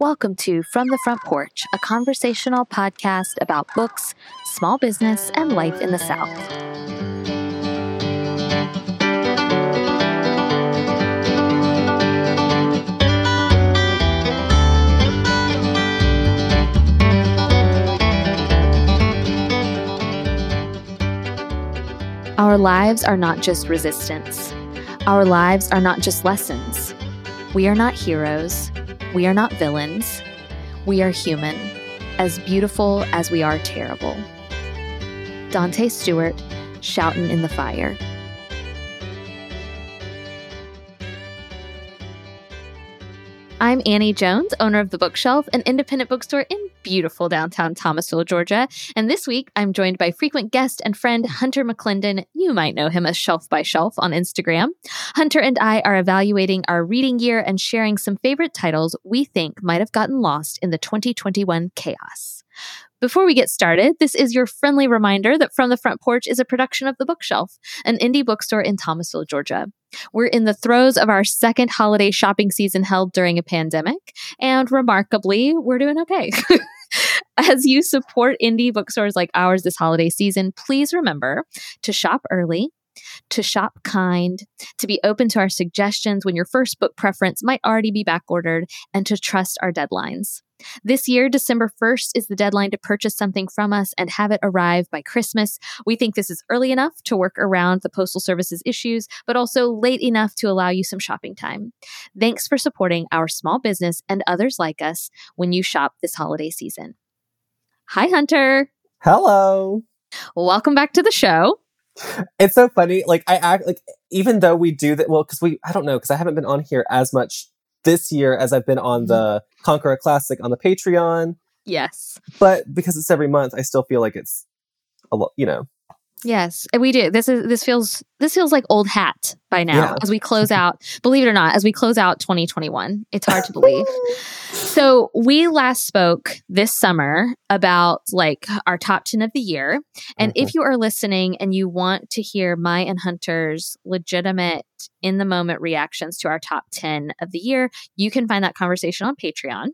Welcome to From the Front Porch, a conversational podcast about books, small business, and life in the South. Our lives are not just resistance. Our lives are not just lessons. We are not heroes. We are not villains. We are human, as beautiful as we are terrible. Dante Stewart, Shoutin' in the Fire. I'm Annie Jones, owner of The Bookshelf, an independent bookstore in beautiful downtown Thomasville, Georgia. And this week, I'm joined by frequent guest and friend Hunter McClendon. You might know him as Shelf by Shelf on Instagram. Hunter and I are evaluating our reading year and sharing some favorite titles we think might have gotten lost in the 2021 chaos. Before we get started, this is your friendly reminder that From the Front Porch is a production of The Bookshelf, an indie bookstore in Thomasville, Georgia. We're in the throes of our second holiday shopping season held during a pandemic, and remarkably, we're doing okay. As you support indie bookstores like ours this holiday season, please remember to shop early, to shop kind, to be open to our suggestions when your first book preference might already be backordered, and to trust our deadlines. This year, December 1st is the deadline to purchase something from us and have it arrive by Christmas. We think this is early enough to work around the Postal Service's issues, but also late enough to allow you some shopping time. Thanks for supporting our small business and others like us when you shop this holiday season. Hi, Hunter. Hello. Welcome back to the show. It's so funny. Like, I act like, even though we do that, well, because I don't know, because I haven't been on here as much this year as I've been on the Conqueror Classic on the Patreon. Yes. But because it's every month, I still feel like it's a lot, you know. Yes, we do. This feels like old hat by now as we close out, believe it or not, as we close out 2021. It's hard to believe. So we last spoke this summer about like our top 10 of the year. And if you are listening and you want to hear my and Hunter's legitimate in the moment reactions to our top 10 of the year, you can find that conversation on Patreon.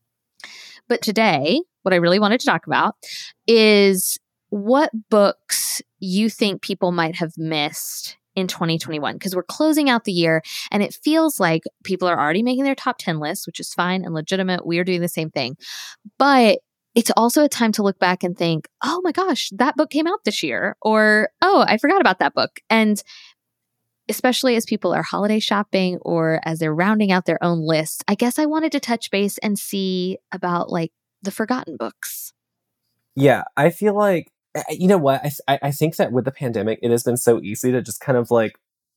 But today, what I really wanted to talk about is what books you think people might have missed in 2021, because we're closing out the year and it feels like people are already making their top 10 lists, which is fine and legitimate. We are doing the same thing. But it's also a time to look back and think, oh my gosh, that book came out this year, or, oh, I forgot about that book. And especially as people are holiday shopping or as they're rounding out their own lists, I guess I wanted to touch base and see about like the forgotten books. Yeah, I feel like, you know what? I think that with the pandemic, it has been so easy to just kind of like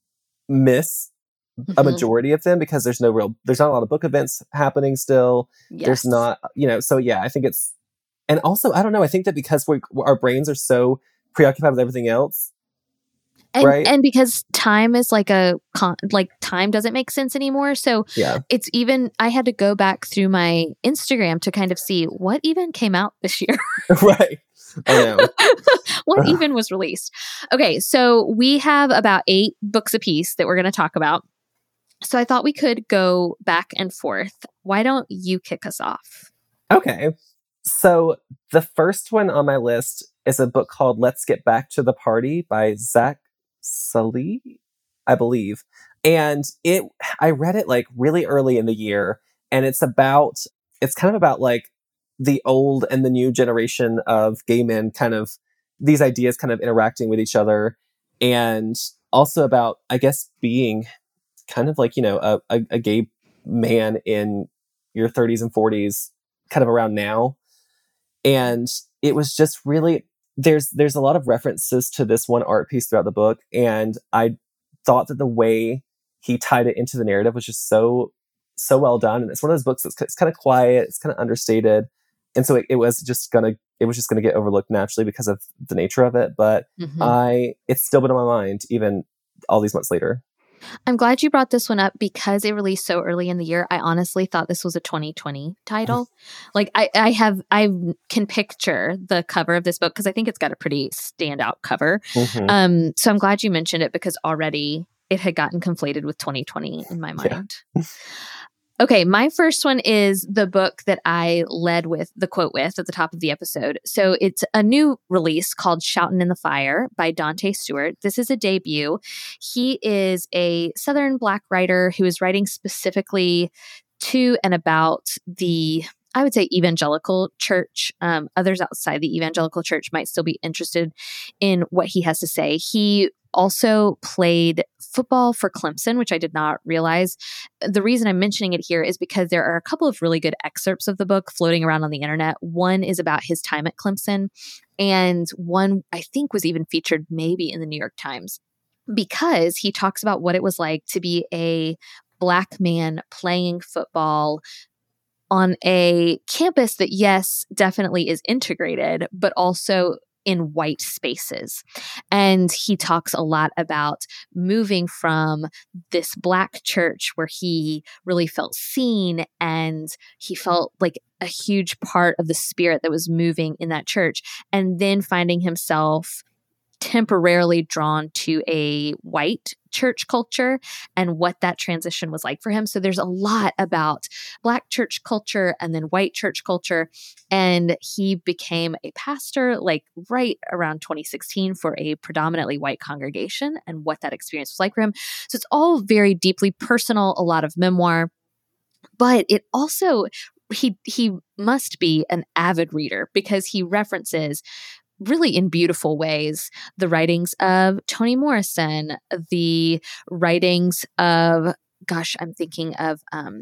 miss a majority of them because there's not a lot of book events happening still. Yes. There's not, so yeah, I think it's, and also, I don't know, I think that because our brains are so preoccupied with everything else. And, right? And because time is time doesn't make sense anymore. So it's even, I had to go back through my Instagram to kind of see what even came out this year. Right. I know. What even was released? Okay, so we have about 8 books apiece that we're going to talk about. So I thought we could go back and forth. Why don't you kick us off? Okay. So the first one on my list is a book called Let's Get Back to the Party by Zach Sallee, I believe. And I read it like really early in the year. And it's kind of about like the old and the new generation of gay men, kind of these ideas kind of interacting with each other. And also about, I guess, being kind of like, a gay man in your 30s and 40s, kind of around now. And it was just really, there's a lot of references to this one art piece throughout the book. And I thought that the way he tied it into the narrative was just so well done. And it's one of those books that's kind of quiet, it's kind of understated. And so it was just gonna get overlooked naturally because of the nature of it. But it's still been on my mind even all these months later. I'm glad you brought this one up because it released so early in the year. I honestly thought this was a 2020 title. Like I can picture the cover of this book because I think it's got a pretty standout cover. So I'm glad you mentioned it because already it had gotten conflated with 2020 in my mind. Yeah. Okay, my first one is the book that I led with the quote with at the top of the episode. So it's a new release called Shoutin' in the Fire by Dante Stewart. This is a debut. He is a Southern Black writer who is writing specifically to and about the, I would say, evangelical church. Others outside the evangelical church might still be interested in what he has to say. He also played football for Clemson, which I did not realize. The reason I'm mentioning it here is because there are a couple of really good excerpts of the book floating around on the internet. One is about his time at Clemson, and one I think was even featured maybe in the New York Times, because he talks about what it was like to be a Black man playing football on a campus that, yes, definitely is integrated, but also in white spaces. And he talks a lot about moving from this Black church where he really felt seen and he felt like a huge part of the spirit that was moving in that church, and then finding himself temporarily drawn to a white church culture and what that transition was like for him. So there's a lot about Black church culture and then white church culture. And he became a pastor like right around 2016 for a predominantly white congregation and what that experience was like for him. So it's all very deeply personal, a lot of memoir, but it also, he must be an avid reader because he references really in beautiful ways the writings of Toni Morrison, the writings of, gosh, I'm thinking of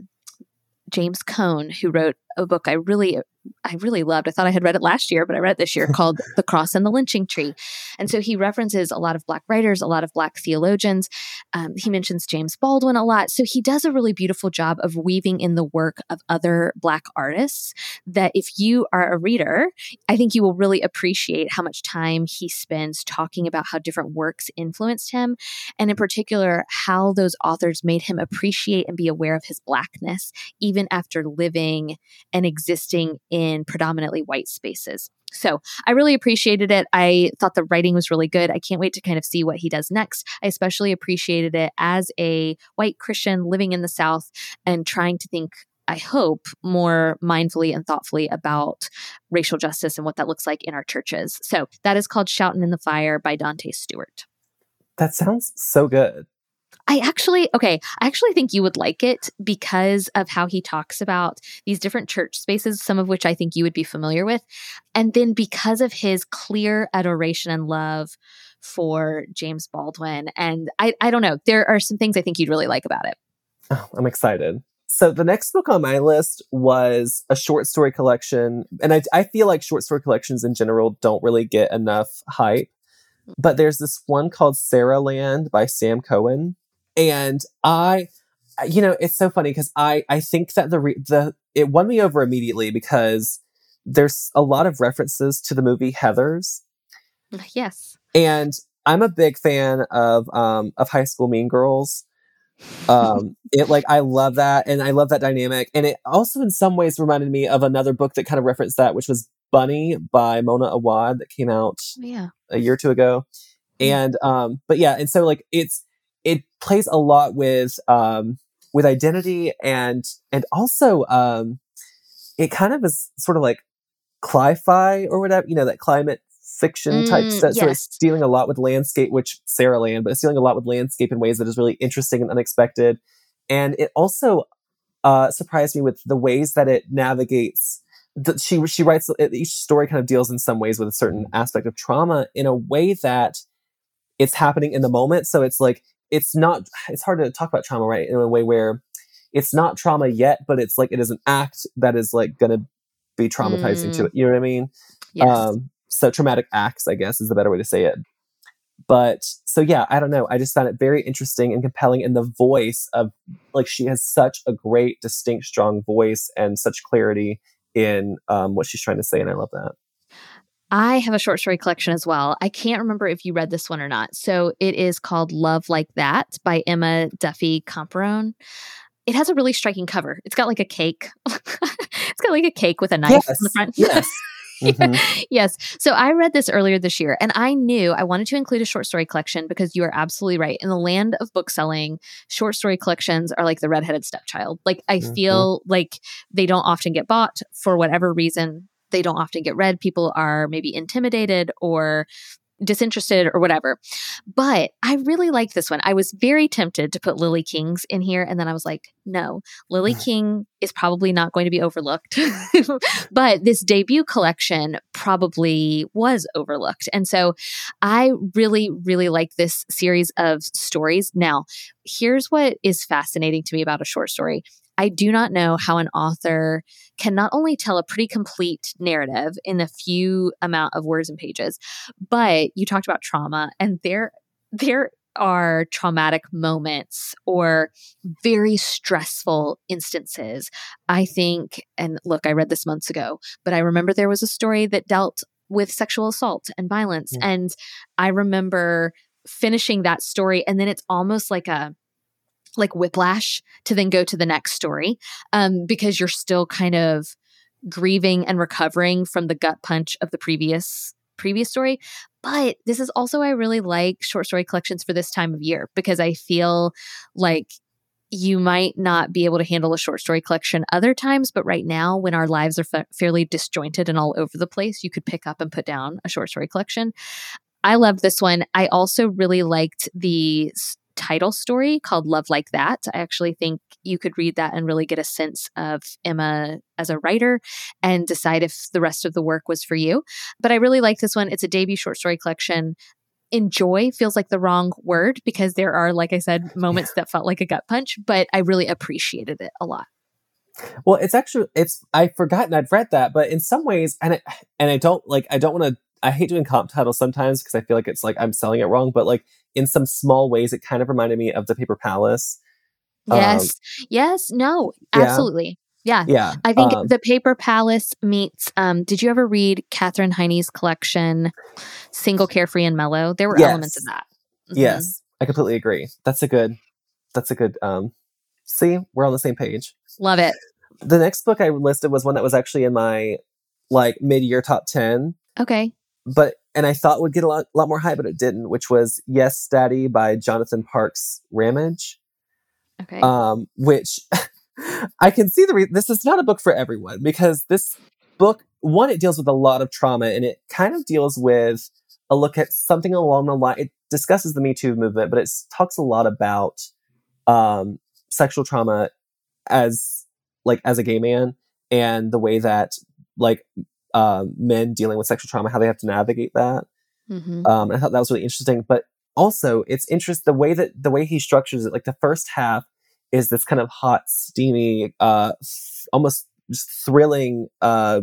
James Cone, who wrote a book I really loved. I thought I had read it last year, but I read it this year, called The Cross and the Lynching Tree. And so he references a lot of Black writers, a lot of Black theologians. He mentions James Baldwin a lot. So he does a really beautiful job of weaving in the work of other Black artists that if you are a reader, I think you will really appreciate how much time he spends talking about how different works influenced him. And in particular, how those authors made him appreciate and be aware of his Blackness, even after living and existing in predominantly white spaces. So I really appreciated it. I thought the writing was really good. I can't wait to kind of see what he does next. I especially appreciated it as a white Christian living in the South and trying to think, I hope, more mindfully and thoughtfully about racial justice and what that looks like in our churches. So that is called Shoutin' in the Fire by Dante Stewart. That sounds so good. I actually think you would like it because of how he talks about these different church spaces, some of which I think you would be familiar with. And then because of his clear adoration and love for James Baldwin. And I don't know, there are some things I think you'd really like about it. Oh, I'm excited. So the next book on my list was a short story collection. And I feel like short story collections in general don't really get enough hype. But there's this one called Sarah Land by Sam Cohen. And it's so funny because I think that it won me over immediately because there's a lot of references to the movie Heathers. Yes. And I'm a big fan of High School Mean Girls. I love that. And I love that dynamic. And it also in some ways reminded me of another book that kind of referenced that, which was Bunny by Mona Awad that came out a year or two ago. And, and so like it plays a lot with identity and also, it kind of is sort of like cli-fi or whatever, that climate fiction type stuff. Yes. So it's dealing a lot with landscape, which Sarah Land, but it's dealing a lot with landscape in ways that is really interesting and unexpected. And it also surprised me with the ways that it navigates. She writes, each story kind of deals in some ways with a certain aspect of trauma in a way that it's happening in the moment. So it's like, it's hard to talk about trauma, right? In a way where it's not trauma yet, but it's like, it is an act that is like going to be traumatizing to it. You know what I mean? Yes. So traumatic acts, I guess, is the better way to say it. But so, yeah, I don't know. I just found it very interesting and compelling. And the voice of, like, she has such a great, distinct, strong voice and such clarity in what she's trying to say. And I love that. I have a short story collection as well. I can't remember if you read this one or not. So it is called Love Like That by Emma Duffy Comparone. It has a really striking cover. It's got like a cake. It's got like a cake with a knife on the front. Yes. Mm-hmm. Yes. So I read this earlier this year and I knew I wanted to include a short story collection because you are absolutely right. In the land of bookselling, short story collections are like the redheaded stepchild. Like I Mm-hmm. feel like they don't often get bought for whatever reason. They don't often get read. People are maybe intimidated or disinterested or whatever. But I really like this one. I was very tempted to put Lily King's in here. And then I was like, no, Lily King is probably not going to be overlooked. But this debut collection probably was overlooked. And so I really, really like this series of stories. Now, here's what is fascinating to me about a short story. I do not know how an author can not only tell a pretty complete narrative in a few amount of words and pages, but you talked about trauma, and there are traumatic moments or very stressful instances. I think, and look, I read this months ago, but I remember there was a story that dealt with sexual assault and violence. Yeah. And I remember finishing that story, and then it's almost like whiplash to then go to the next story, because you're still kind of grieving and recovering from the gut punch of the previous story. But this is also, I really like short story collections for this time of year because I feel like you might not be able to handle a short story collection other times, but right now when our lives are fairly disjointed and all over the place, you could pick up and put down a short story collection. I loved this one. I also really liked the title story called Love Like That. I actually think you could read that and really get a sense of Emma as a writer and decide if the rest of the work was for you. But I really like this one. It's a debut short story collection. Enjoy feels like the wrong word because there are, like I said, moments that felt like a gut punch, but I really appreciated it a lot. Well, I've forgotten I'd read that, but in some ways, I don't want to, I hate doing comp titles sometimes because I feel like it's like I'm selling it wrong, but like in some small ways, it kind of reminded me of The Paper Palace. Yes. Yes. No, Yeah. absolutely. Yeah. Yeah. I think The Paper Palace meets, did you ever read Katherine Heine's collection, Single, Carefree, and Mellow? There were elements of that. Mm-hmm. Yes. I completely agree. That's a good, see, we're on the same page. Love it. The next book I listed was one that was actually in my like mid-year top 10. Okay. And I thought would get a lot more hype, but it didn't, which was Yes, Daddy by Jonathan Parks Ramage. Okay. Which I can see this is not a book for everyone because this book, one, it deals with a lot of trauma and it kind of deals with a look at something along the line. It discusses the Me Too movement, but it talks a lot about sexual trauma as a gay man and the way that men dealing with sexual trauma, how they have to navigate that. Mm-hmm. I thought that was really interesting, but also it's interesting the way he structures it. Like the first half is this kind of hot, steamy, almost just thrilling, no,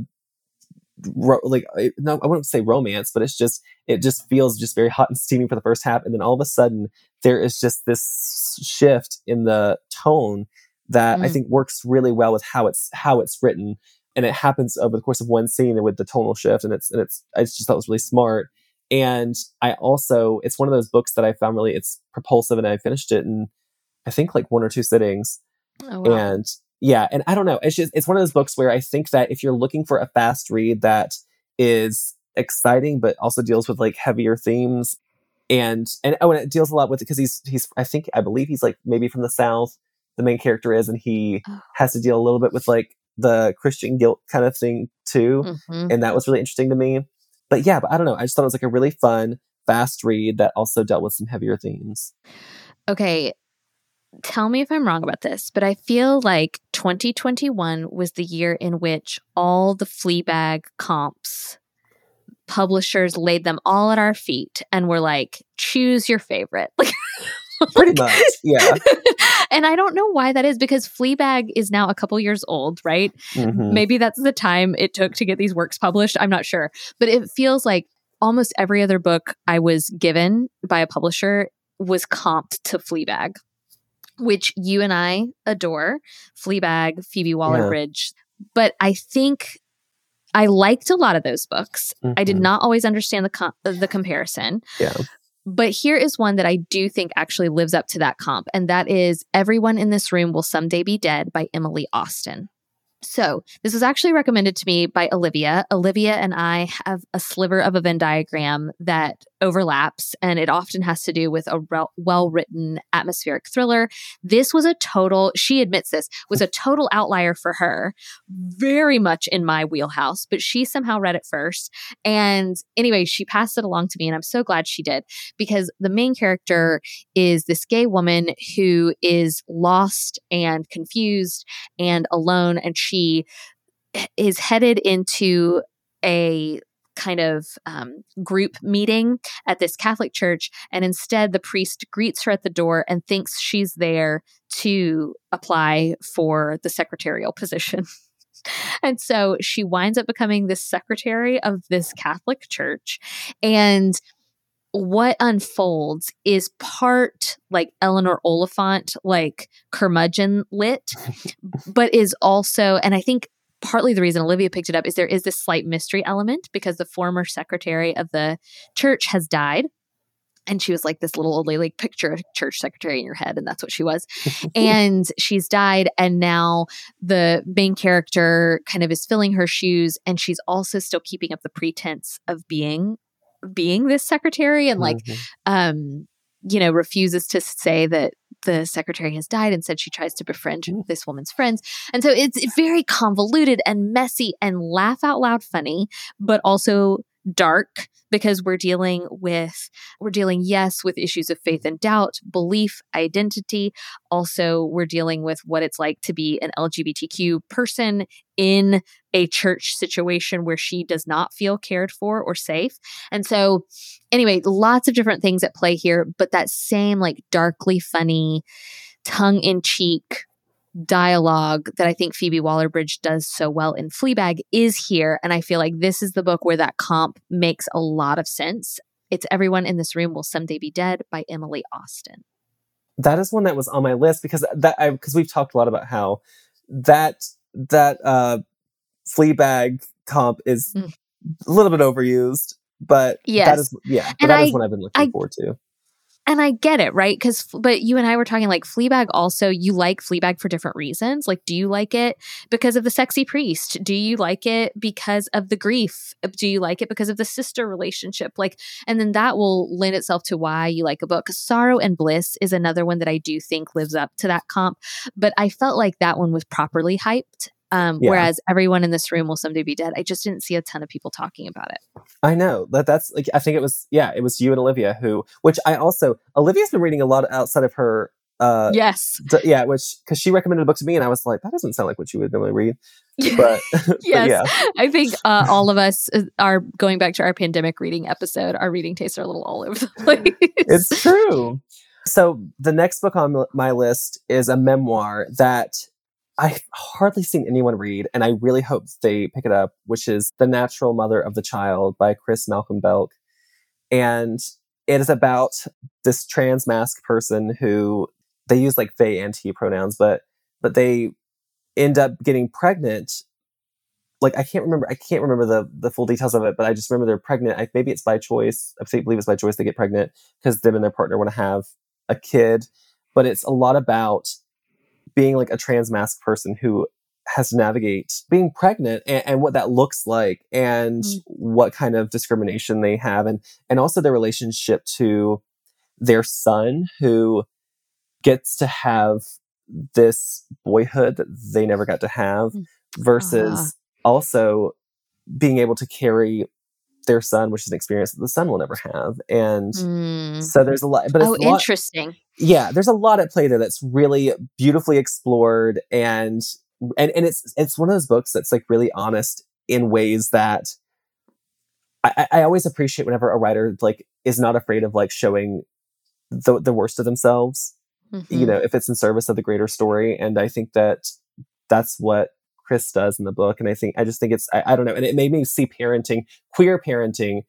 I wouldn't say romance, but it just feels just very hot and steamy for the first half. And then all of a sudden there is just this shift in the tone that I think works really well with how it's written. And it happens over the course of one scene with the tonal shift. And I just thought it was really smart. And it's one of those books that I found it's propulsive, and I finished it in, I think, like 1 or 2 sittings. Oh, wow. And yeah, and I don't know, it's one of those books where I think that if you're looking for a fast read that is exciting, but also deals with like heavier themes and it deals a lot with it because I believe he's like maybe from the South, the main character is, and he has to deal a little bit with like the Christian guilt kind of thing too. Mm-hmm. And that was really interesting to me. But I don't know. I just thought it was like a really fun, fast read that also dealt with some heavier themes. Okay. Tell me if I'm wrong about this, but I feel like 2021 was the year in which all the Fleabag comps, publishers laid them all at our feet and were like, choose your favorite. Pretty much, yeah. And I don't know why that is because Fleabag is now a couple years old, right? Mm-hmm. Maybe that's the time it took to get these works published. I'm not sure. But it feels like almost every other book I was given by a publisher was comped to Fleabag, which you and I adore. Fleabag, Phoebe Waller-Bridge. Yeah. But I think I liked a lot of those books. Mm-hmm. I did not always understand the comparison. Yeah. But here is one that I do think actually lives up to that comp, and that is Everyone in This Room Will Someday Be Dead by Emily Austen. So this was actually recommended to me by Olivia. Olivia and I have a sliver of a Venn diagram that overlaps, and it often has to do with a well-written atmospheric thriller. This was a total, she admits this, was a total outlier for her, very much in my wheelhouse, but she somehow read it first. And anyway, she passed it along to me, and I'm so glad she did, because the main character is this gay woman who is lost and confused and alone, and she is headed into a kind of group meeting at this Catholic church. And instead, the priest greets her at the door and thinks she's there to apply for the secretarial position. And so she winds up becoming the secretary of this Catholic church. And what unfolds is part like Eleanor Oliphant, like curmudgeon lit, but is also, and I think partly the reason Olivia picked it up is there is this slight mystery element because the former secretary of the church has died. And she was like this little old lady, like picture a church secretary in your head. And that's what she was. And she's died. And now the main character kind of is filling her shoes. And she's also still keeping up the pretense of being this secretary and like, refuses to say that the secretary has died. Instead, she tries to befriend this woman's friends. And so it's very convoluted and messy and laugh out loud funny, but also dark because we're dealing, yes, with issues of faith and doubt, belief, identity. Also, we're dealing with what it's like to be an LGBTQ person in a church situation where she does not feel cared for or safe. And so anyway, lots of different things at play here, but that same like darkly funny, tongue-in-cheek dialogue that I think Phoebe Waller-Bridge does so well in Fleabag is here. And I feel like this is the book where that comp makes a lot of sense. It's Everyone in This Room Will Someday Be Dead by Emily Austen. That is one that was on my list because we've talked a lot about how that Fleabag comp is a little bit overused, but yes. that is one I've been looking forward to. And I get it, right? But you and I were talking like Fleabag also, you like Fleabag for different reasons. Like, do you like it because of the sexy priest? Do you like it because of the grief? Do you like it because of the sister relationship? Like, and then that will lend itself to why you like a book. Sorrow and Bliss is another one that I do think lives up to that comp. But I felt like that one was properly hyped. Whereas Everyone in This Room Will Someday Be Dead, I just didn't see a ton of people talking about it. I know that's like, I think it was you and Olivia Olivia's been reading a lot outside of her. Yes. Because she recommended a book to me and I was like, that doesn't sound like what you would normally read. But, yes, I think all of us are going back to our pandemic reading episode. Our reading tastes are a little all over the place. It's true. So the next book on my list is a memoir that I've hardly seen anyone read, and I really hope they pick it up, which is The Natural Mother of the Child by Chris Malcolm Belk. And it is about this trans masked person who, they use like they and he pronouns, but they end up getting pregnant. Like, I can't remember the full details of it, but I just remember they're pregnant. Maybe it's by choice. I believe it's by choice they get pregnant because them and their partner want to have a kid. But it's a lot about being like a trans masked person who has to navigate being pregnant and what that looks like and what kind of discrimination they have and also their relationship to their son who gets to have this boyhood that they never got to have versus also being able to carry their son, which is an experience that the son will never have. And so there's a lot, but it's interesting. Yeah, there's a lot at play there that's really beautifully explored, and it's one of those books that's like really honest in ways that I always appreciate whenever a writer like is not afraid of like showing the worst of themselves, if it's in service of the greater story. And I think that's what Chris does in the book, and I just think it's I don't know, and it made me see queer parenting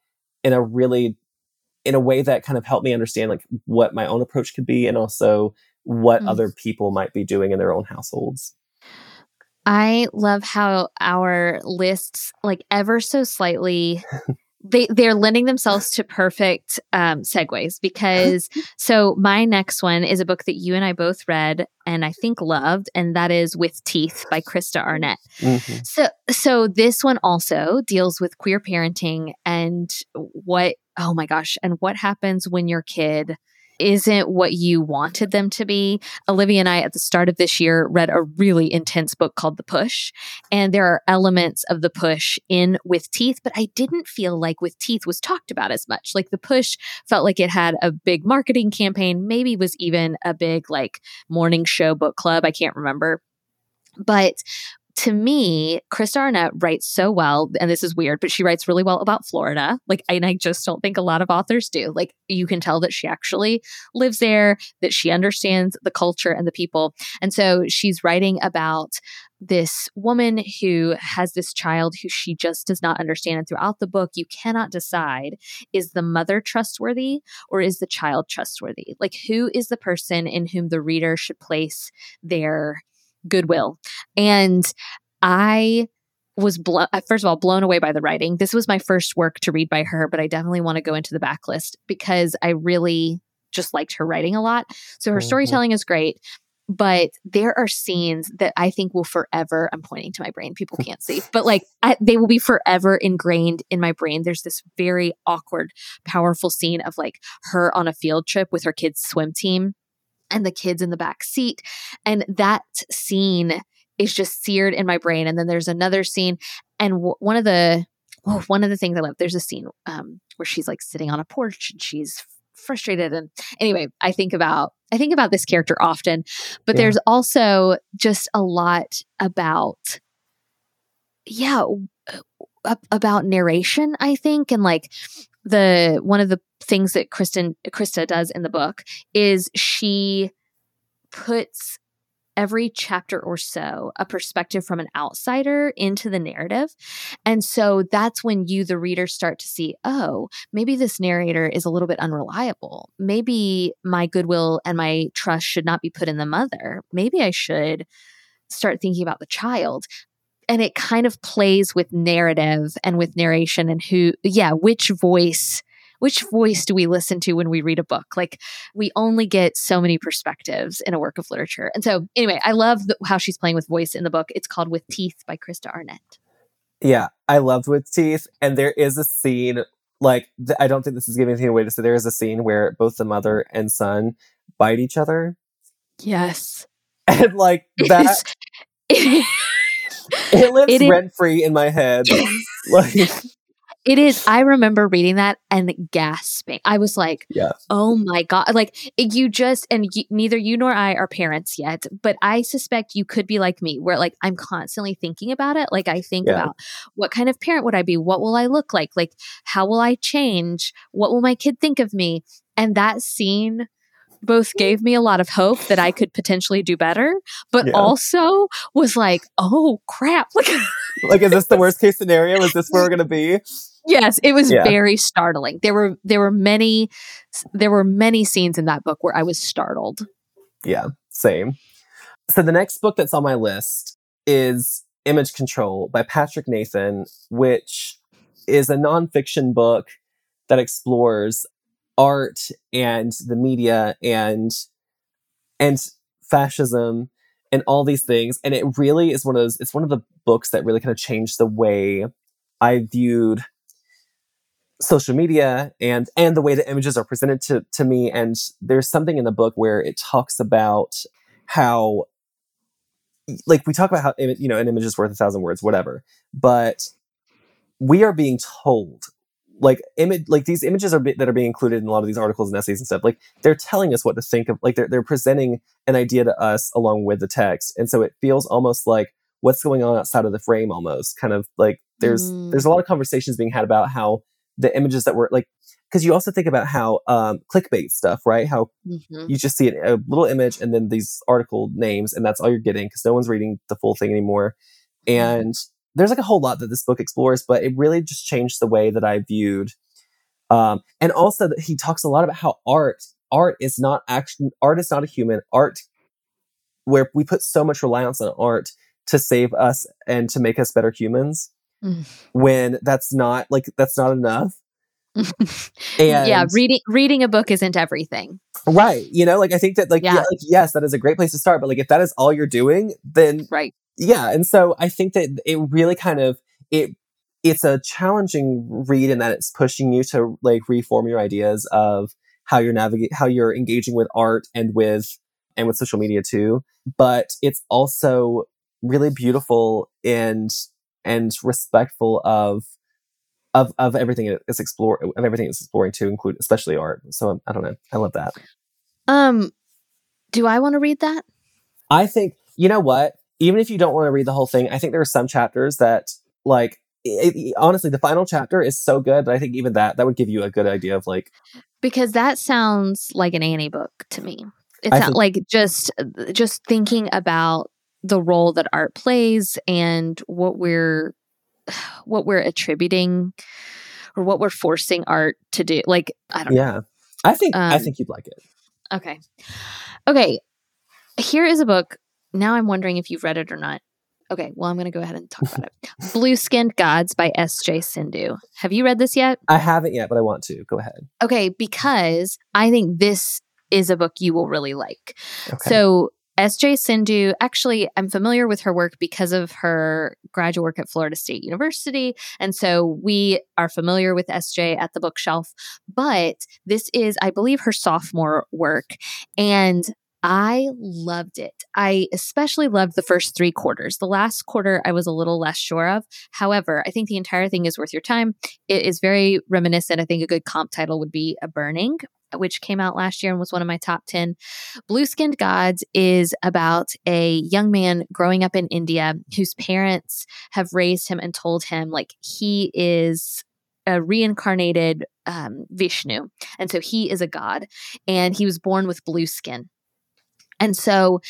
in a way that kind of helped me understand like what my own approach could be and also what other people might be doing in their own households. I love how our lists like ever so slightly they're lending themselves to perfect segues because so my next one is a book that you and I both read and I think loved, and that is With Teeth by Krista Arnett. Mm-hmm. So this one also deals with queer parenting and what happens when your kid isn't what you wanted them to be. Olivia and I, at the start of this year, read a really intense book called The Push. And there are elements of The Push in With Teeth, but I didn't feel like With Teeth was talked about as much. Like The Push felt like it had a big marketing campaign, maybe was even a big like morning show book club. I can't remember. But to me, Krista Arnett writes so well, and this is weird, but she writes really well about Florida. And I just don't think a lot of authors do. Like, you can tell that she actually lives there, that she understands the culture and the people. And so she's writing about this woman who has this child who she just does not understand. And throughout the book, you cannot decide, is the mother trustworthy or is the child trustworthy? Like, who is the person in whom the reader should place their goodwill? And I was first of all blown away by the writing. This was my first work to read by her, but I definitely want to go into the backlist because I really just liked her writing a lot. So her storytelling is great, but there are scenes that I think will forever, I'm pointing to my brain, people can't see, but like they will be forever ingrained in my brain. There's this very awkward, powerful scene of like her on a field trip with her kids' swim team and the kids in the back seat. And that scene is just seared in my brain. And then there's another scene. And one of the things I love, there's a scene where she's like sitting on a porch and she's frustrated. And anyway, I think about this character often, but there's also just a lot about narration, I think. And like one of the things that Krista does in the book is she puts every chapter or so a perspective from an outsider into the narrative. And so that's when you, the reader, start to see, oh, maybe this narrator is a little bit unreliable. Maybe my goodwill and my trust should not be put in the mother. Maybe I should start thinking about the child. And it kind of plays with narrative and with narration and which voice do we listen to when we read a book? Like, we only get so many perspectives in a work of literature. And so anyway, I love how she's playing with voice in the book. It's called With Teeth by Krista Arnett. Yeah, I loved With Teeth. And there is a scene, like, I don't think this is giving anything away to say, there is a scene where both the mother and son bite each other. Yes. And like that, it lives rent-free in my head. Like... It is. I remember reading that and gasping. I was like, oh my God. Like neither you nor I are parents yet, but I suspect you could be like me, where like I'm constantly thinking about it. Like I think about what kind of parent would I be? What will I look like? Like, how will I change? What will my kid think of me? And that scene both gave me a lot of hope that I could potentially do better, but also was like, oh crap. Like, is this the worst case scenario? Is this where we're going to be? Yes, it was very startling. There were many scenes in that book where I was startled. Yeah, same. So the next book that's on my list is Image Control by Patrick Nathan, which is a nonfiction book that explores art and the media and fascism and all these things. And it really is one of the books that really kind of changed the way I viewed social media and the way the images are presented to me. And there's something in the book where it talks about how, like, we talk about how, an image is worth 1,000 words, whatever, but we are being told, like, these images that are being included in a lot of these articles and essays and stuff, like, they're telling us what to think of, like, they're presenting an idea to us along with the text. And so it feels almost like what's going on outside of the frame, almost kind of like there's a lot of conversations being had about how the images that were like, because you also think about how clickbait stuff, right? How you just see a little image and then these article names, and that's all you're getting because no one's reading the full thing anymore. And there's like a whole lot that this book explores, but it really just changed the way that I viewed. And also that he talks a lot about how art is not a human art, where we put so much reliance on art to save us and to make us better humans. Mm. when that's not enough. Yeah, reading a book isn't everything. Right. You know, like I think that Yeah. yes, that is a great place to start. But like if that is all you're doing, then Right. yeah. And so I think that it really kind of it's a challenging read in that it's pushing you to like reform your ideas of how you're engaging with art and with social media too. But it's also really beautiful and respectful of everything it's exploring to include especially art. So I don't know. I love that. Do I want to read that? I think, you know what? Even if you don't want to read the whole thing, I think there are some chapters that like honestly, the final chapter is so good, but I think even that would give you a good idea of like, because that sounds like an Annie book to me. It's not like just thinking about the role that art plays and what we're attributing or what we're forcing art to do. Like, I don't know. Yeah. I think you'd like it. Okay. Here is a book. Now I'm wondering if you've read it or not. Okay, well, I'm going to go ahead and talk about it. Blue Skinned Gods by S.J. Sindhu. Have you read this yet? I haven't yet, but I want to. Go ahead. Okay, because I think this is a book you will really like. Okay. So S.J. Sindhu, actually, I'm familiar with her work because of her graduate work at Florida State University. And so we are familiar with S.J. at the bookshelf. But this is, I believe, her sophomore work. And I loved it. I especially loved the first 3 quarters. The last quarter, I was a little less sure of. However, I think the entire thing is worth your time. It is very reminiscent. I think a good comp title would be A Burning, which came out last year and was one of my top 10. Blue Skinned Gods is about a young man growing up in India whose parents have raised him and told him like he is a reincarnated Vishnu. And so he is a god and he was born with blue skin. And so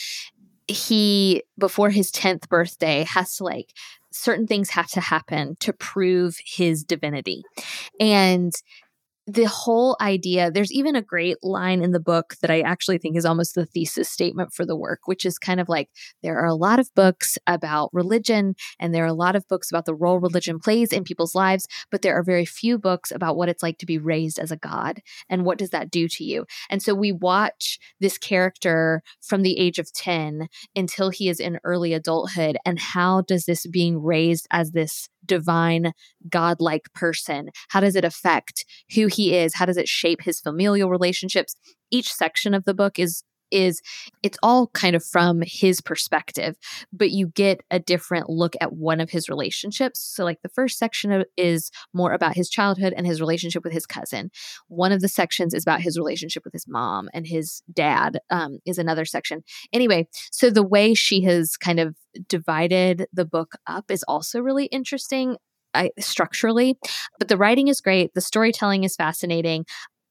he, before his 10th birthday, has to like, certain things have to happen to prove his divinity. And the whole idea, there's even a great line in the book that I actually think is almost the thesis statement for the work, which is kind of like, there are a lot of books about religion and there are a lot of books about the role religion plays in people's lives, but there are very few books about what it's like to be raised as a god and what does that do to you. And so we watch this character from the age of 10 until he is in early adulthood, and how does this being raised as this divine godlike person, how does it affect who he is? How does it shape his familial relationships? Each section of the book is it's all kind of from his perspective, but you get a different look at one of his relationships. So like the first section is more about his childhood and his relationship with his cousin. One of the sections is about his relationship with his mom, and his dad is another section. Anyway, so the way she has kind of divided the book up is also really interesting structurally, but the writing is great. The storytelling is fascinating.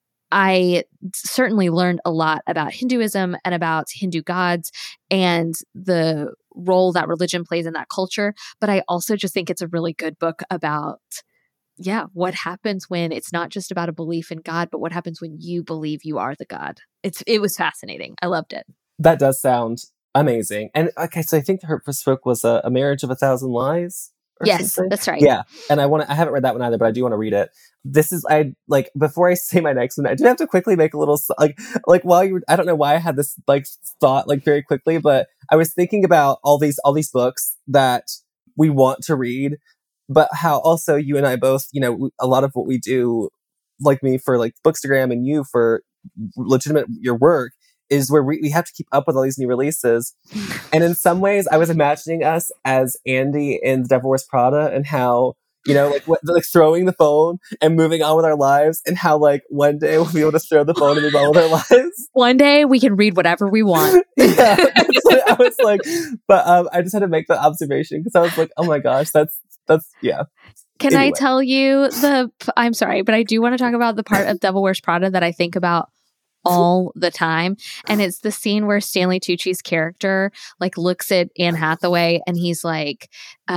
I certainly learned a lot about Hinduism and about Hindu gods and the role that religion plays in that culture. But I also just think it's a really good book about, what happens when it's not just about a belief in God, but what happens when you believe you are the God. It was fascinating. I loved it. That does sound amazing. And okay, so I think her first book was A Marriage of a Thousand Lies. Yes, something. That's right. Yeah. And I haven't read that one either, but I do want to read it. This is, before I say my next one, I do have to quickly make a little, like while you were, I don't know why I had this thought very quickly, but I was thinking about all these books that we want to read, but how also you and I both, a lot of what we do, like me for like Bookstagram and you for legitimate your work, is where we have to keep up with all these new releases. And in some ways, I was imagining us as Andy in The Devil Wears Prada, and how, throwing the phone and moving on with our lives, and how one day we'll be able to throw the phone and move on with our lives. One day we can read whatever we want. Yeah, I was like, but I just had to make that observation because I was like, oh my gosh, that's yeah. Can I tell you I'm sorry, but I do want to talk about the part of Devil Wears Prada that I think about all the time. And it's the scene where Stanley Tucci's character like looks at Anne Hathaway and he's like,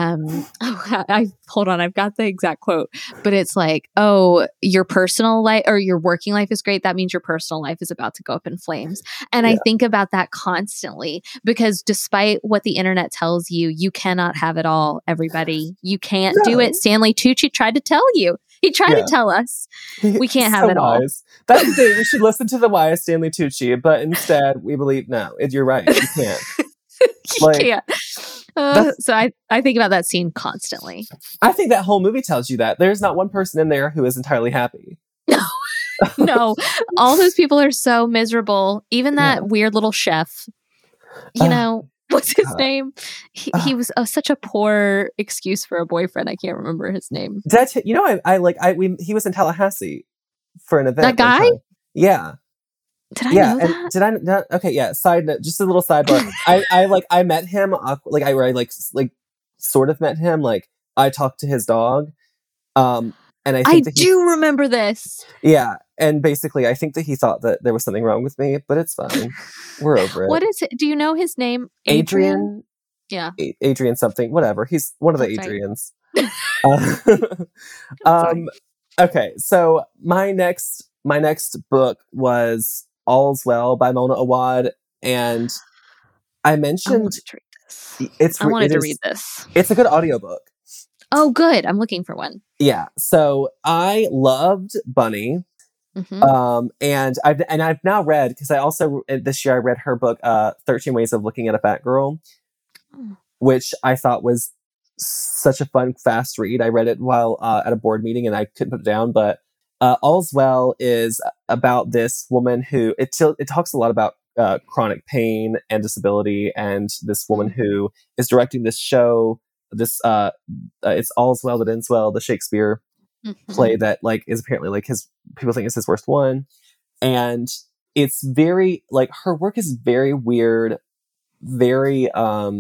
hold on, I've got the exact quote, but it's like, oh, your personal life or your working life is great. That means your personal life is about to go up in flames. And I think about that constantly because despite what the internet tells you, you cannot have it all, everybody. You can't do it. Stanley Tucci tried to tell you. He tried to tell us we can't have it all. That's the thing. We should listen to the wise Stanley Tucci, but instead we believe, no, you're right. You can't. You can't. So I think about that scene constantly. I think that whole movie tells you that. There's not one person in there who is entirely happy. No. All those people are so miserable. Even that weird little chef, you know, what's his name? He was such a poor excuse for a boyfriend. I can't remember his name. He was in Tallahassee for an event. That guy? Yeah. Did I know that? Did I not? Okay, yeah. Side note, just a little sidebar. I met him. I sort of met him. Like I talked to his dog. And I do remember this. Yeah, and basically, I think that he thought that there was something wrong with me, but it's fine. We're over it. What is it? Do you know his name? Adrian? Yeah. Adrian something. Whatever. He's one of the Adrians. Okay, so my next book was All's Well by Mona Awad, and I mentioned I wanted to read this. I wanted to read this. It's a good audiobook. Oh, good. I'm looking for one. Yeah. So I loved Bunny. Mm-hmm. And I've now read, because I also this year I read her book 13 Ways of Looking at a Fat Girl, which I thought was such a fun, fast read. I read it while at a board meeting and I couldn't put it down. But All's Well is about this woman who it talks a lot about chronic pain and disability, and this woman who is directing this show. This it's All's Well That Ends Well, the Shakespeare play that like is apparently like people think it's his worst one, and it's very like her work is very weird, very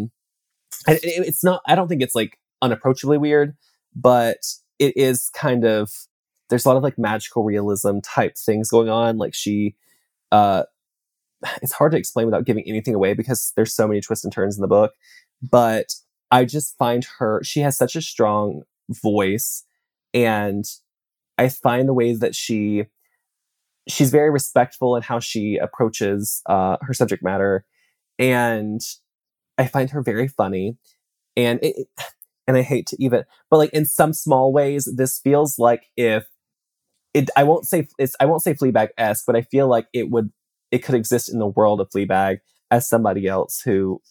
it's not, I don't think it's like unapproachably weird, but it is kind of, there's a lot of like magical realism type things going on. Like she it's hard to explain without giving anything away because there's so many twists and turns in the book, but I just find she has such a strong voice, and I find the ways that she's very respectful in how she approaches her subject matter, and I find her very funny, and I hate to even, but like in some small ways, this feels like I won't say Fleabag-esque, but I feel like it could exist in the world of Fleabag as somebody else who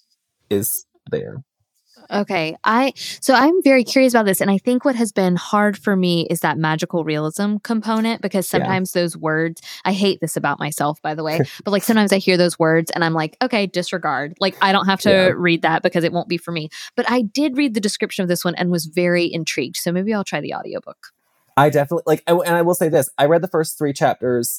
is there. Okay. So I'm very curious about this. And I think what has been hard for me is that magical realism component, because sometimes those words, I hate this about myself, by the way, but like sometimes I hear those words and I'm like, okay, disregard. Like I don't have to read that because it won't be for me. But I did read the description of this one and was very intrigued. So maybe I'll try the audiobook. I definitely and I will say this. I read the first 3 chapters,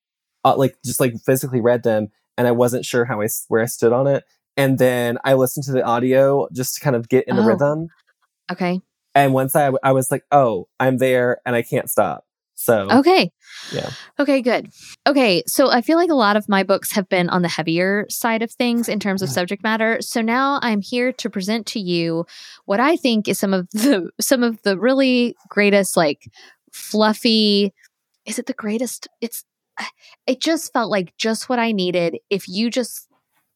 just physically read them, and I wasn't sure where I stood on it. And then I listened to the audio just to kind of get in the rhythm. Okay. And once I was like, oh, I'm there and I can't stop. So. Okay. Yeah. Okay, good. Okay. So I feel like a lot of my books have been on the heavier side of things in terms of subject matter. So now I'm here to present to you what I think is some of the really greatest, like fluffy, is it the greatest? It just felt like just what I needed. If you just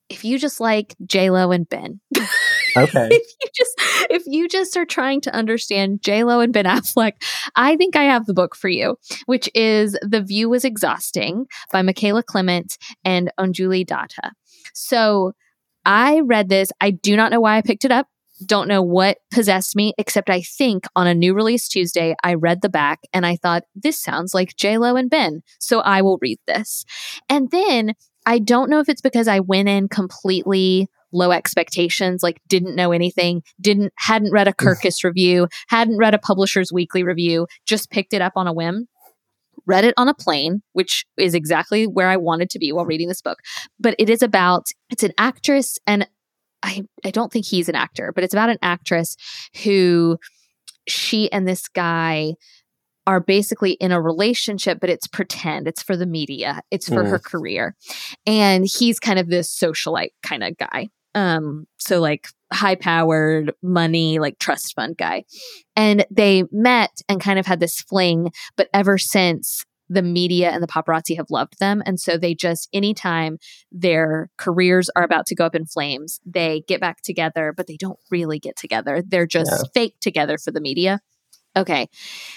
like J-Lo and Ben. Okay. if you just are trying to understand J-Lo and Ben Affleck, I think I have the book for you, which is The View Was Exhausting by Michaela Clement and Anjuli Datta. So I read this. I do not know why I picked it up. Don't know what possessed me, except I think on a new release Tuesday, I read the back and I thought, this sounds like J-Lo and Ben. So I will read this. And then I don't know if it's because I went in completely low expectations, like didn't know anything, hadn't read a Kirkus review, hadn't read a Publisher's Weekly review, just picked it up on a whim, read it on a plane, which is exactly where I wanted to be while reading this book. But it's an actress, and I don't think he's an actor, but it's about an actress who she and this guy are basically in a relationship, but it's pretend. It's for the media. It's for her career. And he's kind of this socialite kind of guy. So like high powered, money, like trust fund guy. And they met and kind of had this fling, but ever since, the media and the paparazzi have loved them. And so they just, anytime their careers are about to go up in flames, they get back together, but they don't really get together. They're just fake together for the media. Okay.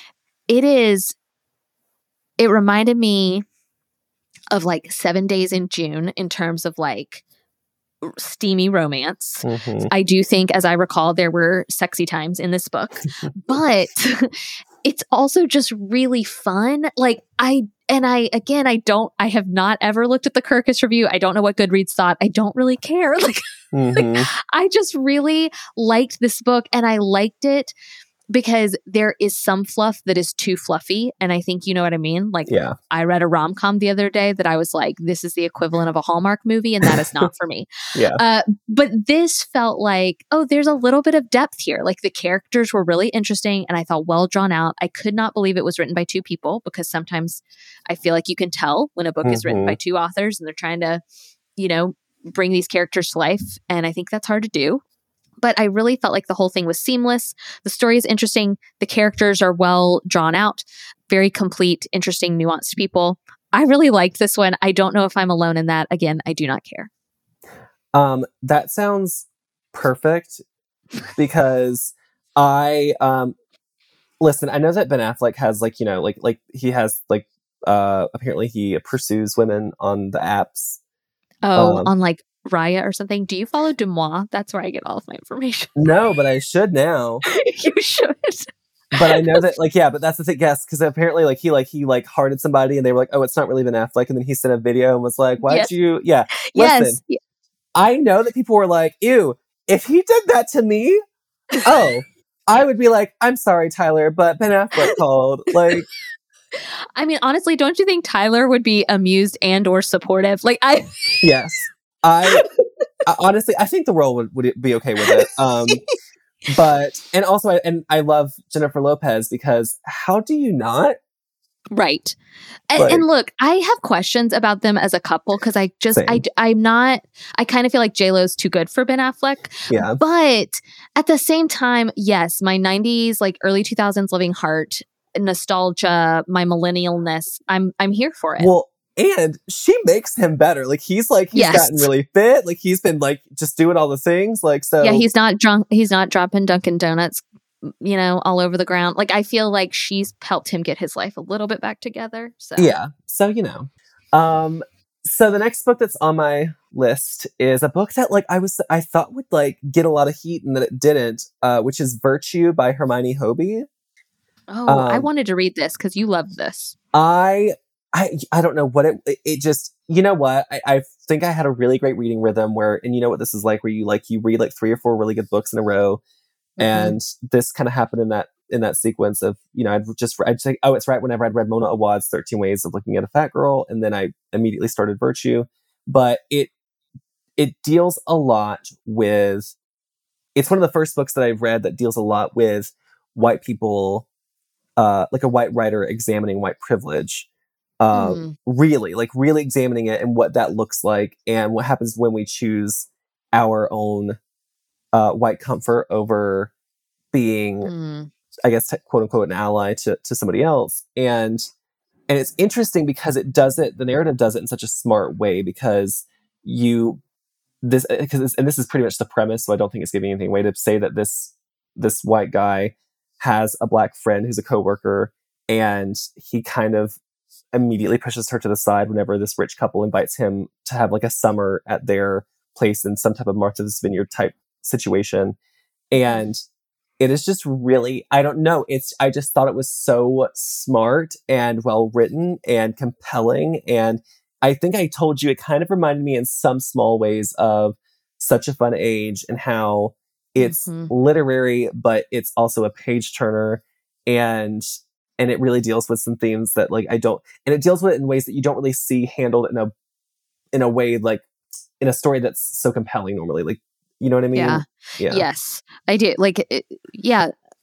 It reminded me of like 7 Days in June in terms of like steamy romance. I do think, as I recall, there were sexy times in this book, but it's also just really fun. Like I have not ever looked at the Kirkus review. I don't know what Goodreads thought. I don't really care. Like I just really liked this book, and I liked it because there is some fluff that is too fluffy. And I think you know what I mean? Like, I read a rom-com the other day that I was like, this is the equivalent of a Hallmark movie, and that is not for me. But this felt like, oh, there's a little bit of depth here. Like the characters were really interesting, and I thought well drawn out. I could not believe it was written by two people, because sometimes I feel like you can tell when a book is written by two authors and they're trying to, bring these characters to life. And I think that's hard to do. But I really felt like the whole thing was seamless. The story is interesting. The characters are well drawn out, very complete, interesting, nuanced people. I really liked this one. I don't know if I'm alone in that. Again, I do not care. That sounds perfect, because I listen, I know that Ben Affleck has like he has like apparently he pursues women on the apps. On like Raya or something. Do you follow Demois? That's where I get all of my information. No, but I should now. You should. But I know that but that's the thing, yes, because apparently he hearted somebody, and they were like, oh, it's not really Ben Affleck, and then he sent a video and was like, why'd you listen, I know that people were like, ew, if he did that to me, I would be like, I'm sorry, Tyler, but Ben Affleck called. Like, I mean, honestly, don't you think Tyler would be amused and or supportive? Like, yes. I honestly, I think the world would be okay with it. But, and also, I love Jennifer Lopez, because how do you not? Right. And look, I have questions about them as a couple, because I kind of feel like JLo's too good for Ben Affleck. Yeah. But at the same time, yes, my 90s, like early 2000s living heart, nostalgia, my millennialness, I'm here for it. Well, and she makes him better. Like he's gotten really fit. Like he's been like just doing all the things. Like, so yeah, he's not drunk. He's not dropping Dunkin' Donuts, all over the ground. Like I feel like she's helped him get his life a little bit back together. So yeah. So so the next book that's on my list is a book that I thought would like get a lot of heat, and that it didn't. Which is Virtue by Hermione Hobie. Oh, I wanted to read this because you love this. I don't know what it just, you know what? I think I had a really great reading rhythm and you know what this is like, where you read like 3 or 4 really good books in a row. And this kind of happened in that sequence of, I'd say, oh, it's right whenever I'd read Mona Awad's 13 Ways of Looking at a Fat Girl. And then I immediately started Virtue, but it deals a lot with, it's one of the first books that I've read that deals a lot with white people, like a white writer examining white privilege. Really examining it and what that looks like, and what happens when we choose our own white comfort over being, I guess, quote unquote, an ally to somebody else. And it's interesting because the narrative does it in such a smart way, because this is pretty much the premise. So I don't think it's giving anything away to say that this white guy has a black friend who's a coworker, and he kind of immediately pushes her to the side whenever this rich couple invites him to have like a summer at their place in some type of Martha's Vineyard type situation. And it is just really, I don't know. I just thought it was so smart and well written and compelling. And I think I told you, it kind of reminded me in some small ways of Such a Fun Age, and how it's literary, but it's also a page turner. And it really deals with some themes that and it deals with it in ways that you don't really see handled in a way, like in a story that's so compelling normally. Like, you know what I mean? Yeah. Yes, I do. Like,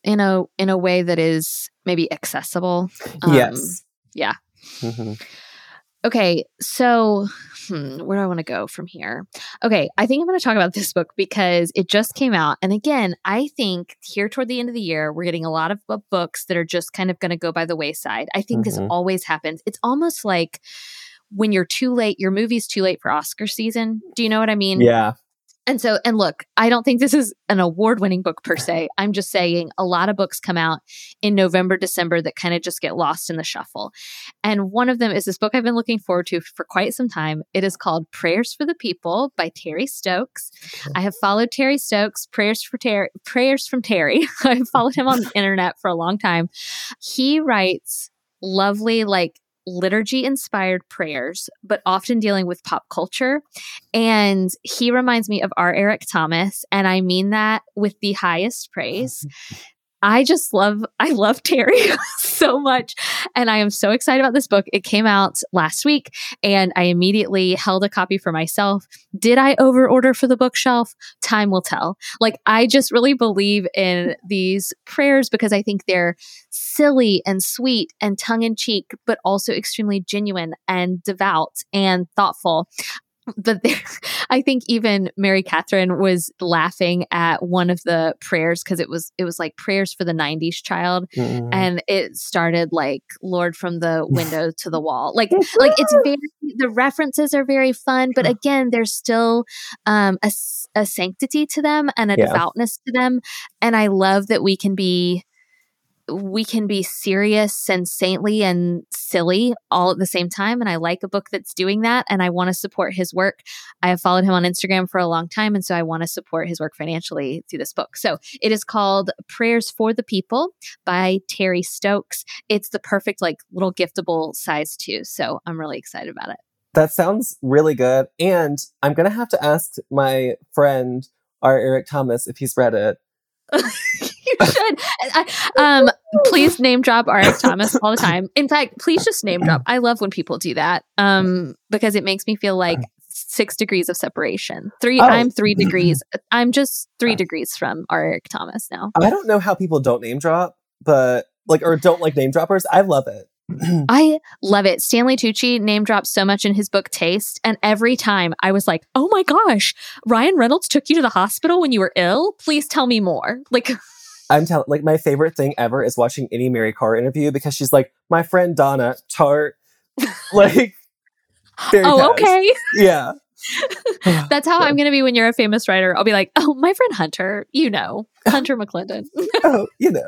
in a way that is maybe accessible. Yes. Yeah. Mm-hmm. Okay, so where do I want to go from here? Okay, I think I'm going to talk about this book because it just came out. And again, I think here toward the end of the year, we're getting a lot of books that are just kind of going to go by the wayside. I think this always happens. It's almost like when you're too late, your movie's too late for Oscar season. Do you know what I mean? Yeah. And look, I don't think this is an award-winning book per se. I'm just saying a lot of books come out in November, December that kind of just get lost in the shuffle. And one of them is this book I've been looking forward to for quite some time. It is called Prayers for the People by Terry Stokes. I have followed Terry Stokes, Prayers from Terry. I've followed him on the internet for a long time. He writes lovely, like, liturgy-inspired prayers, but often dealing with pop culture. And he reminds me of R. Eric Thomas, and I mean that with the highest praise. I love Terry so much. And I am so excited about this book. It came out last week and I immediately held a copy for myself. Did I overorder for the bookshelf? Time will tell. Like, I just really believe in these prayers because I think they're silly and sweet and tongue in cheek, but also extremely genuine and devout and thoughtful. But I think even Mary Catherine was laughing at one of the prayers because it was like prayers for the 90s child. And it started like Lord from the window to the wall. Like it's very, the references are very fun, but again, there's still a sanctity to them and a devoutness to them. And I love that we can be serious and saintly and silly all at the same time. And I like a book that's doing that. And I want to support his work. I have followed him on Instagram for a long time. And so I want to support his work financially through this book. So it is called Prayers for the People by Terry Stokes. It's the perfect, like, little giftable size too. So I'm really excited about it. That sounds really good. And I'm going to have to ask my friend, R. Eric Thomas, if he's read it. You should. Please name drop R.F. Thomas all the time. In fact, please just name drop. I love when people do that because it makes me feel like 6 degrees of separation. I'm 3 degrees. I'm just 3 degrees from R.F. Thomas now. I don't know how people don't name drop, but or don't like name droppers. I love it. I love it. Stanley Tucci name drops so much in his book Taste. And every time I was like, oh my gosh, Ryan Reynolds took you to the hospital when you were ill? Please tell me more. Like, I'm telling, like, my favorite thing ever is watching any Mary Carr interview because she's like, my friend Donna, tart, like, oh, okay. Yeah. That's how I'm going to be when you're a famous writer. I'll be like, oh, my friend Hunter, Hunter McClendon. Oh,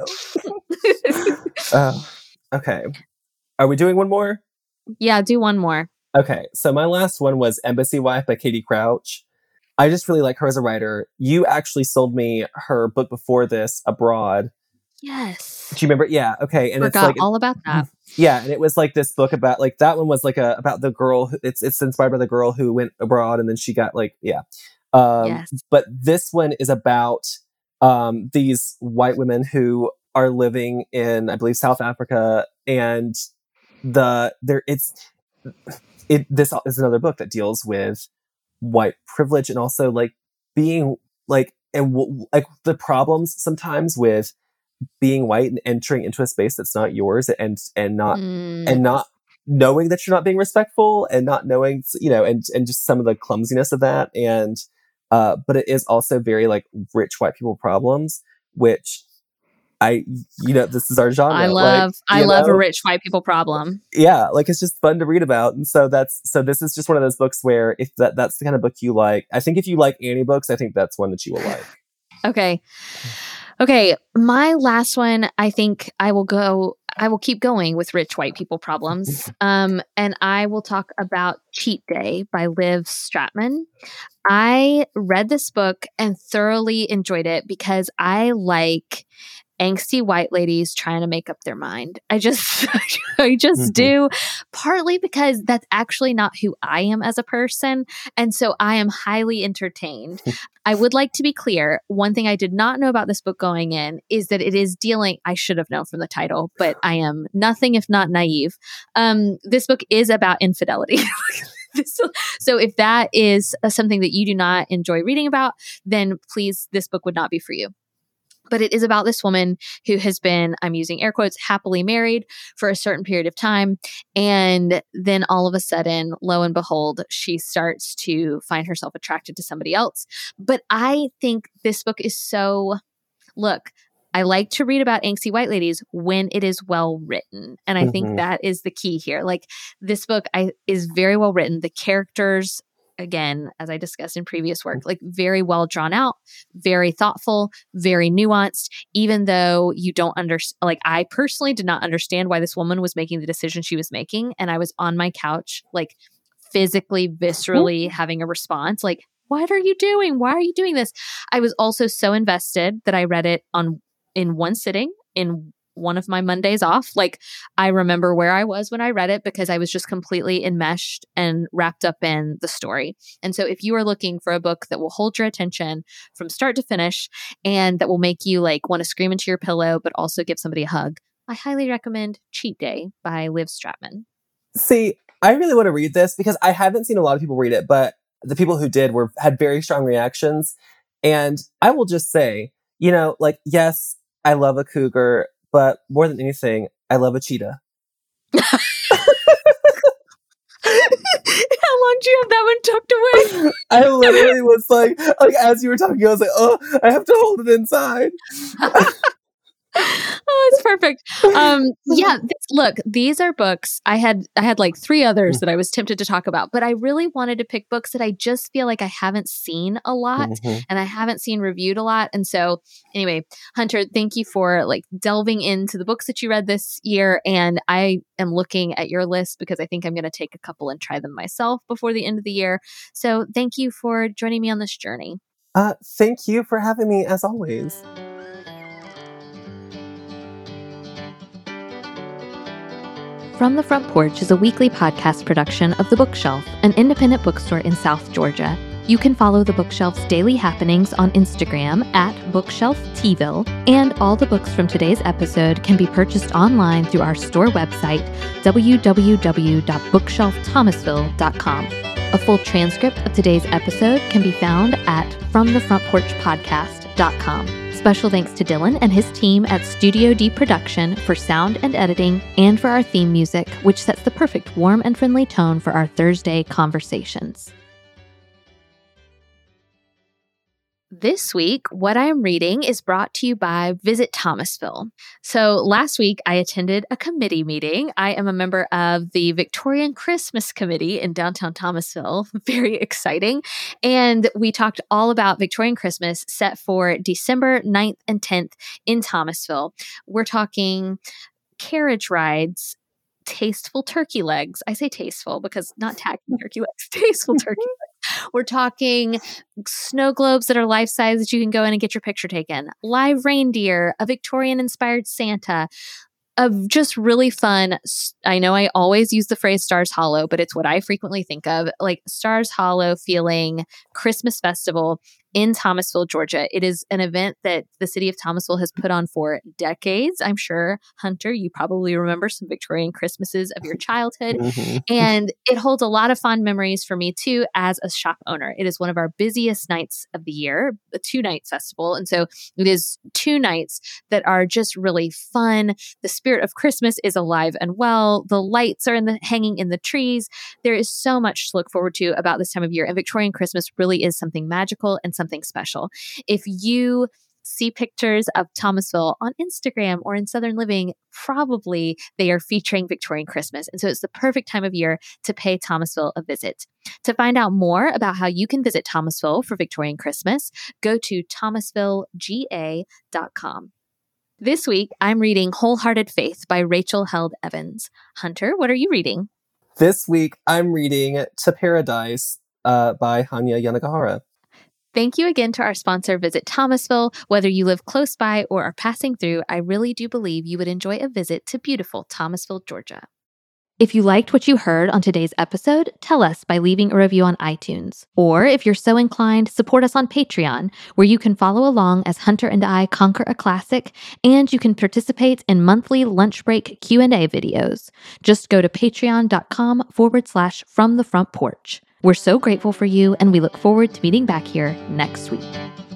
okay. Are we doing one more? Yeah, do one more. Okay, so my last one was Embassy Wife by Katie Crouch. I just really like her as a writer. You actually sold me her book before this, Abroad. Yes. Do you remember? Yeah, okay. And Forgot it's like all about that. Yeah, and it was like this book about, like, that one was like about the girl. It's inspired by the girl who went abroad and then she got yes. But this one is about these white women who are living in, I believe, South Africa, and this is another book that deals with white privilege and also like being like like the problems sometimes with being white and entering into a space that's not yours and not knowing that you're not being respectful and not knowing, and just some of the clumsiness of that. And but it is also very like rich white people problems, which this is our genre. I love a rich white people problem. Yeah, like, it's just fun to read about. And so this is just one of those books where if that's the kind of book you like, I think if you like Annie books, I think that's one that you will like. Okay. My last one, I think I will keep going with rich white people problems. And I will talk about Cheat Day by Liv Stratman. I read this book and thoroughly enjoyed it because I like angsty white ladies trying to make up their mind. I just do, partly because that's actually not who I am as a person. And so I am highly entertained. I would like to be clear. One thing I did not know about this book going in is that it is dealing, I should have known from the title, but I am nothing if not naive. This book is about infidelity. So if that is something that you do not enjoy reading about, then please, this book would not be for you. But it is about this woman who has been, I'm using air quotes, happily married for a certain period of time. And then all of a sudden, lo and behold, she starts to find herself attracted to somebody else. But I think this book is look, I like to read about angsty white ladies when it is well written. And I think that is the key here. Like, this book is very well written. The characters, again, as I discussed in previous work, like very well drawn out, very thoughtful, very nuanced, even though you don't understand. Like, I personally did not understand why this woman was making the decision she was making. And I was on my couch, like physically, viscerally having a response, like, what are you doing? Why are you doing this? I was also so invested that I read it in one sitting in one of my Mondays off. Like, I remember where I was when I read it because I was just completely enmeshed and wrapped up in the story. And so if you are looking for a book that will hold your attention from start to finish and that will make you like want to scream into your pillow, but also give somebody a hug, I highly recommend Cheat Day by Liv Stratman. See, I really want to read this because I haven't seen a lot of people read it, but the people who did had very strong reactions. And I will just say, like, yes, I love a cougar, but more than anything, I love a cheetah. How long do you have that one tucked away? I literally was like as you were talking, I was like, oh, I have to hold it inside. Oh, it's perfect. Yeah, look, these are books. I had like 3 others that I was tempted to talk about, but I really wanted to pick books that I just feel like I haven't seen a lot and I haven't seen reviewed a lot. And so anyway, Hunter, thank you for like delving into the books that you read this year. And I am looking at your list because I think I'm going to take a couple and try them myself before the end of the year. So thank you for joining me on this journey. Thank you for having me as always. From the Front Porch is a weekly podcast production of The Bookshelf, an independent bookstore in South Georgia. You can follow The Bookshelf's daily happenings on Instagram at BookshelfTville, and all the books from today's episode can be purchased online through our store website, www.bookshelfthomasville.com. A full transcript of today's episode can be found at FromTheFrontPorchPodcast.com. Special thanks to Dylan and his team at Studio D Production for sound and editing, and for our theme music, which sets the perfect warm and friendly tone for our Thursday conversations. This week, what I'm reading is brought to you by Visit Thomasville. So last week, I attended a committee meeting. I am a member of the Victorian Christmas Committee in downtown Thomasville. Very exciting. And we talked all about Victorian Christmas set for December 9th and 10th in Thomasville. We're talking carriage rides, tasteful turkey legs. I say tasteful because not tacky turkey legs, tasteful turkey legs. We're talking snow globes that are life-size that you can go in and get your picture taken, live reindeer, a Victorian-inspired Santa, of just really fun. I know I always use the phrase Stars Hollow, but it's what I frequently think of, like Stars Hollow feeling Christmas festival in Thomasville, Georgia. It is an event that the city of Thomasville has put on for decades. I'm sure, Hunter, you probably remember some Victorian Christmases of your childhood. And it holds a lot of fond memories for me too as a shop owner. It is one of our busiest nights of the year, a 2-night festival. And so it is 2 nights that are just really fun. The spirit of Christmas is alive and well. The lights are hanging in the trees. There is so much to look forward to about this time of year. And Victorian Christmas really is something magical and something special. If you see pictures of Thomasville on Instagram or in Southern Living, probably they are featuring Victorian Christmas. And so it's the perfect time of year to pay Thomasville a visit. To find out more about how you can visit Thomasville for Victorian Christmas, go to thomasvillega.com. This week, I'm reading Wholehearted Faith by Rachel Held Evans. Hunter, what are you reading? This week, I'm reading To Paradise by Hanya Yanagihara. Thank you again to our sponsor, Visit Thomasville. Whether you live close by or are passing through, I really do believe you would enjoy a visit to beautiful Thomasville, Georgia. If you liked what you heard on today's episode, tell us by leaving a review on iTunes. Or if you're so inclined, support us on Patreon, where you can follow along as Hunter and I conquer a classic, and you can participate in monthly lunch break Q&A videos. Just go to patreon.com/FromTheFrontPorch. We're so grateful for you, and we look forward to meeting back here next week.